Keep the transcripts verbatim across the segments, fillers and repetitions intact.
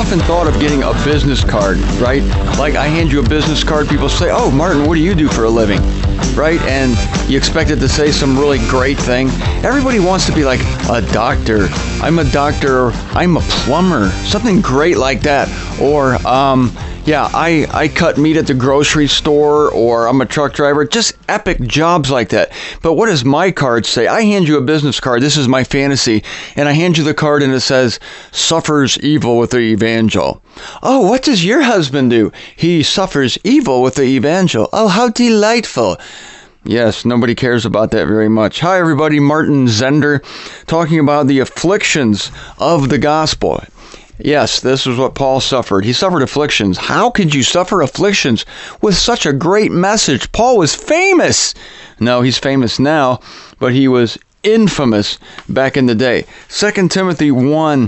often thought of getting a business card, right? Like I hand you a business card, people say, "Oh, Martin, what do you do for a living?" Right? And you expect it to say some really great thing. Everybody wants to be like a doctor. I'm a doctor. Or I'm a plumber. Something great like that. Or, um, yeah, I, I cut meat at the grocery store, or I'm a truck driver. Just epic jobs like that. But what does my card say? I hand you a business card. This is my fantasy. And I hand you the card and it says, "Suffers evil with the evangel." Oh, what does your husband do? He suffers evil with the evangel. Oh, how delightful. Yes, nobody cares about that very much. Hi, everybody. Martin Zender talking about the afflictions of the gospel. Yes, this is what Paul suffered. He suffered afflictions. How could you suffer afflictions with such a great message? Paul was famous. No, he's famous now, but he was infamous back in the day. Second Timothy one.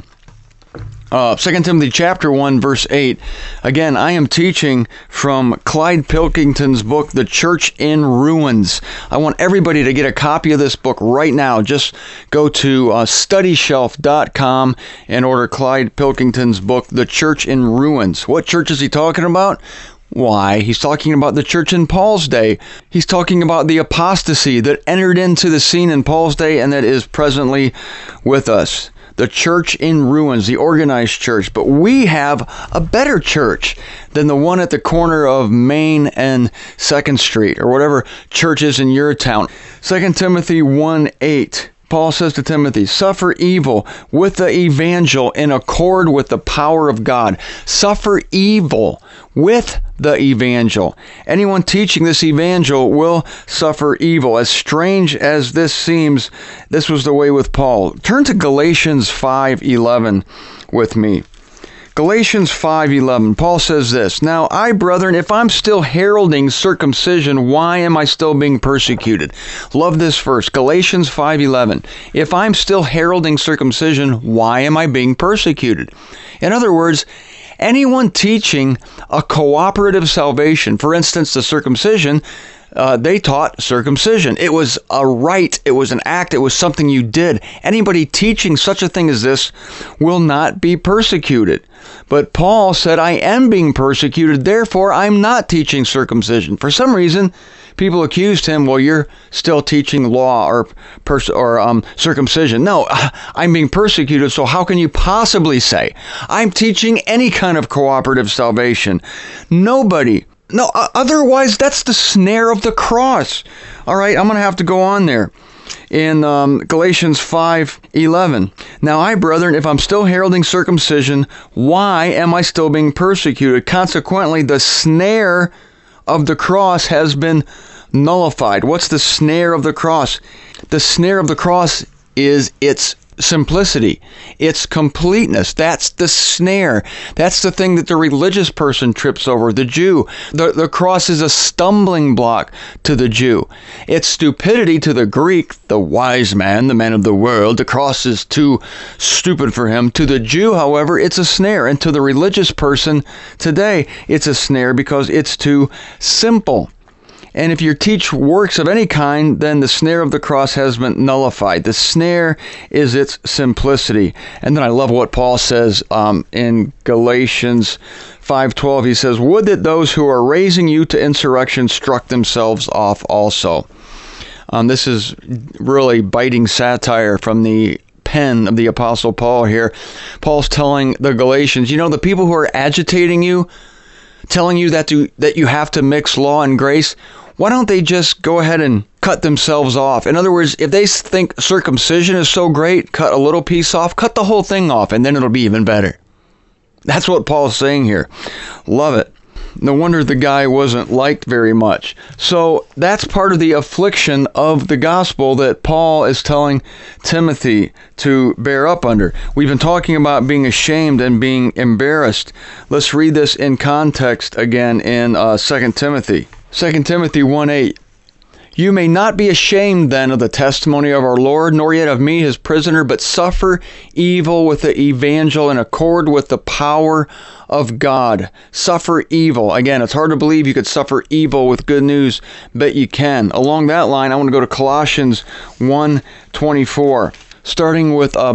Uh, Second Timothy chapter one, verse eight. Again, I am teaching from Clyde Pilkington's book, The Church in Ruins. I want everybody to get a copy of this book right now. Just go to uh, study shelf dot com and order Clyde Pilkington's book, The Church in Ruins. What church is he talking about? Why, he's talking about the church in Paul's day. He's talking about the apostasy that entered into the scene in Paul's day and that is presently with us. The church in ruins, the organized church. But we have a better church than the one at the corner of Main and second Street, or whatever church is in your town. Second Timothy one eight. Paul says to Timothy, "Suffer evil with the evangel in accord with the power of God." Suffer evil with the evangel. Anyone teaching this evangel will suffer evil. As strange as this seems, this was the way with Paul. Turn to Galatians five eleven with me. Galatians five eleven, Paul says this, "Now I, brethren, if I'm still heralding circumcision, why am I still being persecuted?" Love this verse, Galatians five eleven. If I'm still heralding circumcision, why am I being persecuted? In other words, anyone teaching a cooperative salvation, for instance, the circumcision, Uh, they taught circumcision. It was a rite. It was an act. It was something you did. Anybody teaching such a thing as this will not be persecuted. But Paul said, I am being persecuted, therefore I'm not teaching circumcision. For some reason, people accused him, well, you're still teaching law or pers- or um, circumcision. No, I'm being persecuted, so how can you possibly say I'm teaching any kind of cooperative salvation? Nobody. No, otherwise, that's the snare of the cross. All right, I'm going to have to go on there. In um, Galatians five eleven. Now I, brethren, if I'm still heralding circumcision, why am I still being persecuted? Consequently, the snare of the cross has been nullified. What's the snare of the cross? The snare of the cross is its simplicity, its completeness. That's the snare. That's the thing that the religious person trips over, the Jew. The, the cross is a stumbling block to the Jew. It's stupidity to the Greek, the wise man, the man of the world. The cross is too stupid for him. To the Jew, however, it's a snare. And to the religious person today, it's a snare because it's too simple. And if you teach works of any kind, then the snare of the cross has been nullified. The snare is its simplicity. And then I love what Paul says um, in Galatians five twelve. He says, would that those who are raising you to insurrection struck themselves off also. Um, this is really biting satire from the pen of the Apostle Paul here. Paul's telling the Galatians, you know, the people who are agitating you, telling you that, to, that you have to mix law and grace, why don't they just go ahead and cut themselves off? In other words, if they think circumcision is so great, cut a little piece off, cut the whole thing off, and then it'll be even better. That's what Paul's saying here. Love it. No wonder the guy wasn't liked very much. So that's part of the affliction of the gospel that Paul is telling Timothy to bear up under. We've been talking about being ashamed and being embarrassed. Let's read this in context again in uh, Second Timothy. Second Timothy one eight. You may not be ashamed then of the testimony of our Lord, nor yet of me, his prisoner, but suffer evil with the evangel in accord with the power of God. Suffer evil. Again, it's hard to believe you could suffer evil with good news, but you can. Along that line, I want to go to Colossians one twenty-four. Starting with uh, verse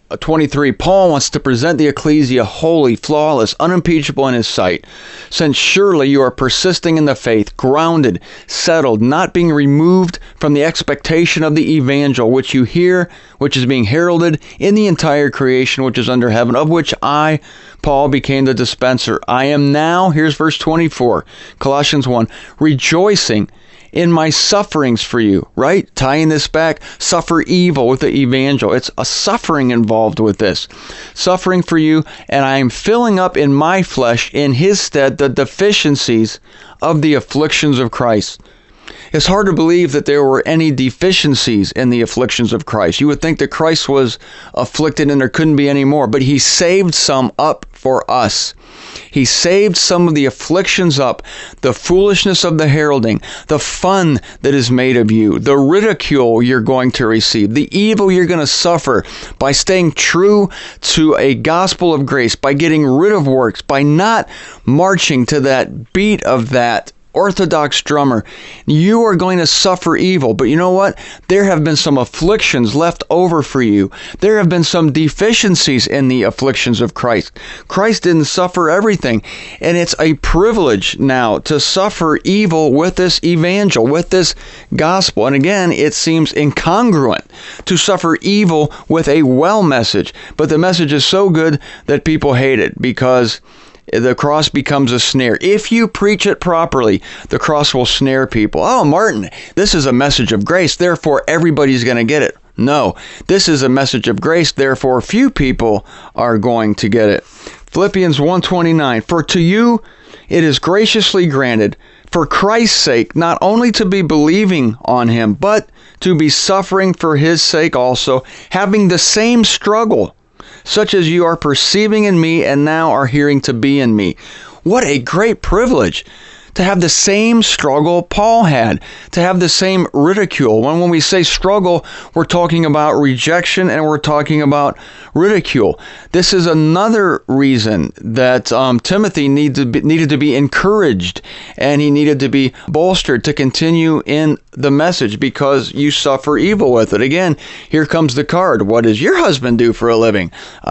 twenty-three, Paul wants to present the ecclesia holy, flawless, unimpeachable in his sight, since surely you are persisting in the faith, grounded, settled, not being removed from the expectation of the evangel, which you hear, which is being heralded in the entire creation which is under heaven, of which I, Paul, became the dispenser. I am now, here's verse twenty-four, Colossians one, rejoicing in my sufferings for you, right? Tying this back, suffer evil with the evangel. It's a suffering involved with this. Suffering for you, and I am filling up in my flesh in his stead the deficiencies of the afflictions of Christ. It's hard to believe that there were any deficiencies in the afflictions of Christ. You would think that Christ was afflicted and there couldn't be any more, but he saved some up for us. He saved some of the afflictions up, the foolishness of the heralding, the fun that is made of you, the ridicule you're going to receive, the evil you're going to suffer by staying true to a gospel of grace, by getting rid of works, by not marching to that beat of that Orthodox drummer. You are going to suffer evil, but you know what? There have been some afflictions left over for you. There have been some deficiencies in the afflictions of Christ. Christ didn't suffer everything, and it's a privilege now to suffer evil with this evangel, with this gospel. And again, it seems incongruent to suffer evil with a well message, but the message is so good that people hate it because the cross becomes a snare. If you preach it properly, the cross will snare people. Oh, Martin, this is a message of grace, therefore everybody's going to get it. No, this is a message of grace, therefore few people are going to get it. Philippians one twenty-nine, for to you it is graciously granted, for Christ's sake, not only to be believing on him, but to be suffering for his sake also, having the same struggle, such as you are perceiving in me and now are hearing to be in me. What a great privilege to have the same struggle Paul had, to have the same ridicule. When, when we say struggle, we're talking about rejection and we're talking about ridicule. This is another reason that um, Timothy needed to, be, needed to be encouraged and he needed to be bolstered to continue in the message because you suffer evil with it. Again, here comes the card. What does your husband do for a living?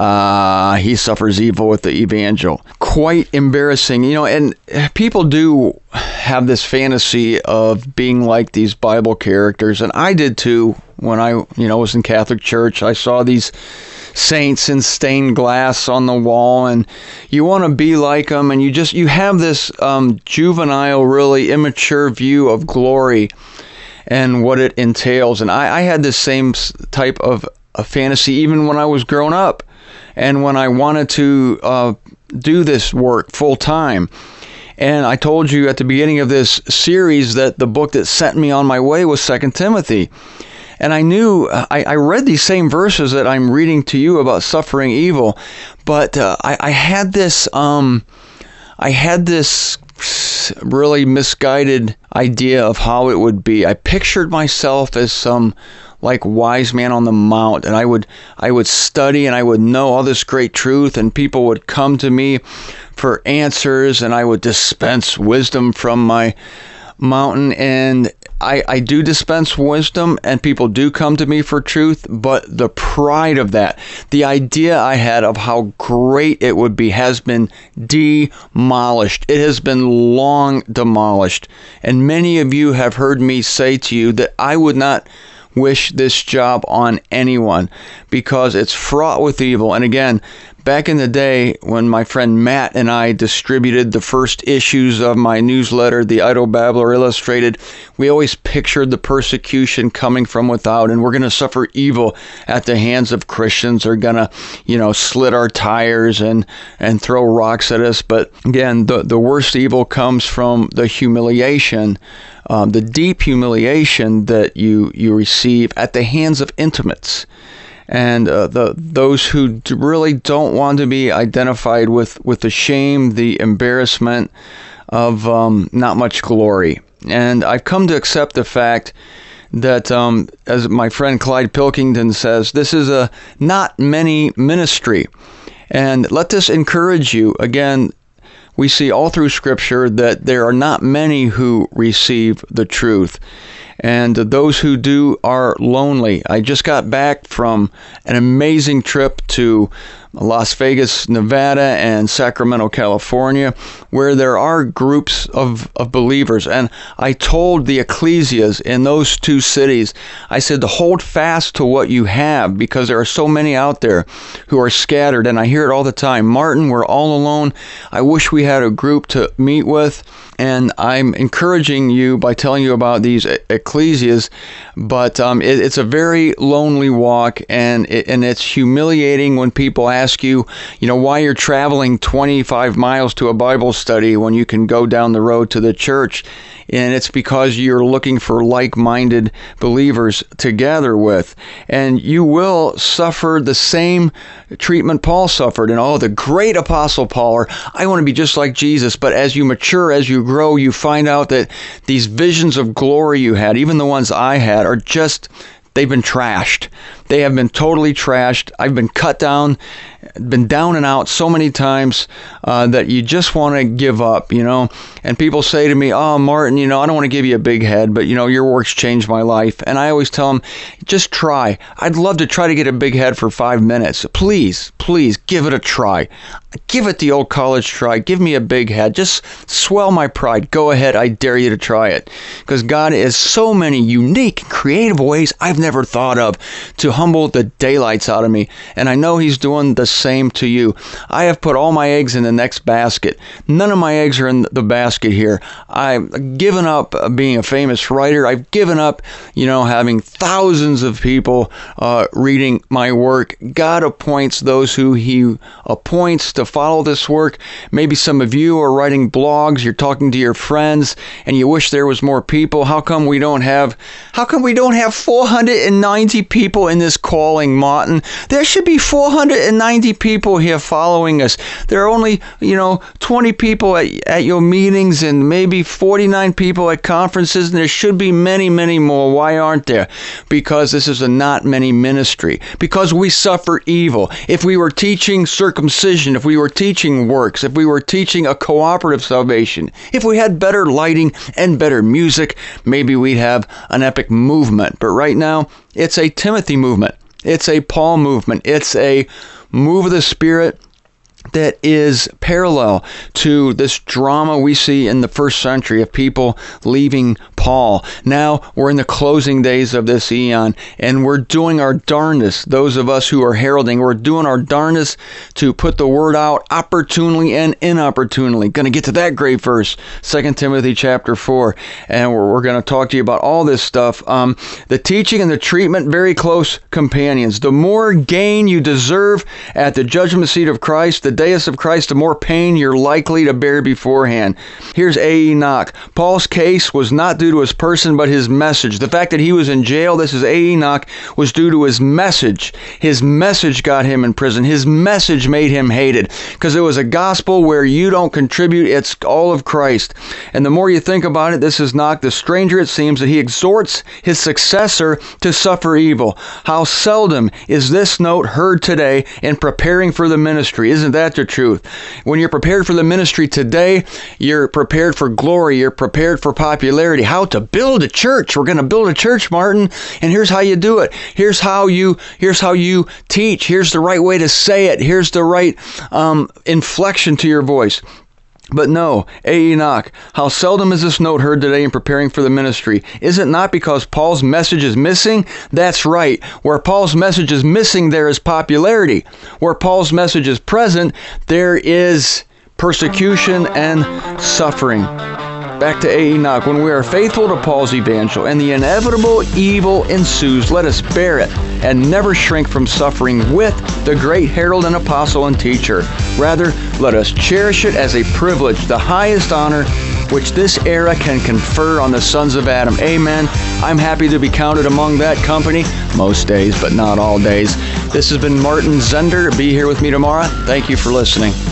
Uh, he suffers evil with the evangel. Quite embarrassing. You know, and people do have this fantasy of being like these Bible characters, and I did too when I, you know, was in Catholic Church. I saw these saints in stained glass on the wall, and you want to be like them, and you just you have this um, juvenile, really immature view of glory and what it entails. And I, I had this same type of a fantasy even when I was growing up, and when I wanted to uh, do this work full time. And I told you at the beginning of this series that the book that sent me on my way was Second Timothy. And I knew, I, I read these same verses that I'm reading to you about suffering evil, but uh, I, I had this, um, I had this really misguided idea of how it would be. I pictured myself as some like wise man on the mount, and I would I would study and I would know all this great truth, and people would come to me for answers, and I would dispense wisdom from my mountain. And I, I do dispense wisdom, and people do come to me for truth, but the pride of that, the idea I had of how great it would be, has been demolished. It has been long demolished. And many of you have heard me say to you that I would not wish this job on anyone because it's fraught with evil. And again, back in the day when my friend Matt and I distributed the first issues of my newsletter, The Idle Babbler Illustrated, we always pictured the persecution coming from without, and we're going to suffer evil at the hands of Christians. They're going to, you know, slit our tires and, and throw rocks at us. But again, the, the worst evil comes from the humiliation, um, the deep humiliation that you, you receive at the hands of intimates. And uh, the those who d- really don't want to be identified with, with the shame, the embarrassment of um, not much glory. And I've come to accept the fact that, um, as my friend Clyde Pilkington says, this is a not many ministry. And let this encourage you. Again, we see all through Scripture that there are not many who receive the truth. and those who do are lonely. I just got back from an amazing trip to Las Vegas, Nevada, and Sacramento, California, where there are groups of, of believers. And I told the ecclesias in those two cities, I said to hold fast to what you have, because there are so many out there who are scattered. And I hear it all the time. Martin, we're all alone. I wish we had a group to meet with. And I'm encouraging you by telling you about these ecclesias, but um, it, it's a very lonely walk, and it, and it's humiliating when people ask you, you know, why you're traveling twenty-five miles to a Bible study when you can go down the road to the church. And it's because you're looking for like-minded believers to gather with. And you will suffer the same treatment Paul suffered. And oh, the great Apostle Paul, or I want to be just like Jesus. But as you mature, as you grow, you find out that these visions of glory you had, even the ones I had, are just, they've been trashed. They have been totally trashed. I've been cut down, been down and out so many times uh, that you just want to give up, you know. And people say to me, oh, Martin, you know, I don't want to give you a big head, but, you know, your work's changed my life. And I always tell them, just try. I'd love to try to get a big head for five minutes. Please, please give it a try. Give it the old college try. Give me a big head. Just swell my pride. Go ahead. I dare you to try it. Because God has so many unique, creative ways I've never thought of to humble the daylights out of me. And I know He's doing the same to you. I have put all my eggs in the next basket. None of my eggs are in the basket here. I've given up being a famous writer. I've given up, you know, having thousands of people uh, reading my work. God appoints those who He appoints to follow this work. Maybe some of you are writing blogs, you're talking to your friends, and you wish there was more people. How come we don't have, how come we don't have four hundred ninety people in this calling, Martin? There should be four hundred ninety people here following us. There are only, you know, twenty people at, at your meetings and maybe forty-nine people at conferences, and there should be many, many more. Why aren't there? Because this is a not many ministry. Because we suffer evil. If we were teaching circumcision, if we were teaching works, if we were teaching a cooperative salvation, if we had better lighting and better music, maybe we'd have an epic movement. But right now, it's a Timothy movement. It's a Paul movement. It's a move of the Spirit that is parallel to this drama we see in the first century of people leaving Paul. Now we're in the closing days of this eon, and we're doing our darndest, those of us who are heralding, we're doing our darndest to put the word out opportunely and inopportunely. Going to get to that great verse, Second Timothy chapter four, and we're, we're going to talk to you about all this stuff. Um, the teaching and the treatment, very close companions. The more gain you deserve at the judgment seat of Christ, the dais of Christ, the more pain you're likely to bear beforehand. Here's A. Enoch. Paul's case was not due to his person, but his message. The fact that he was in jail, this is A. Enoch, was due to his message. His message got him in prison. His message made him hated, because it was a gospel where you don't contribute, it's all of Christ. And the more you think about it, this is Enoch, the stranger it seems that he exhorts his successor to suffer evil. How seldom is this note heard today in preparing for the ministry? Isn't that the truth? When you're prepared for the ministry today, you're prepared for glory, you're prepared for popularity. How to build a church. We're going to build a church, Martin, and here's how you do it. Here's how you here's how you teach. Here's the right way to say it. Here's the right um, inflection to your voice. But no, A. Enoch, how seldom is this note heard today in preparing for the ministry? Is it not because Paul's message is missing? That's right. Where Paul's message is missing, there is popularity. Where Paul's message is present, there is persecution and suffering. Back to A. Enoch. When we are faithful to Paul's evangel and the inevitable evil ensues, let us bear it and never shrink from suffering with the great herald and apostle and teacher. Rather, let us cherish it as a privilege, the highest honor which this era can confer on the sons of Adam. Amen. I'm happy to be counted among that company most days, but not all days. This has been Martin Zender. Be here with me tomorrow. Thank you for listening.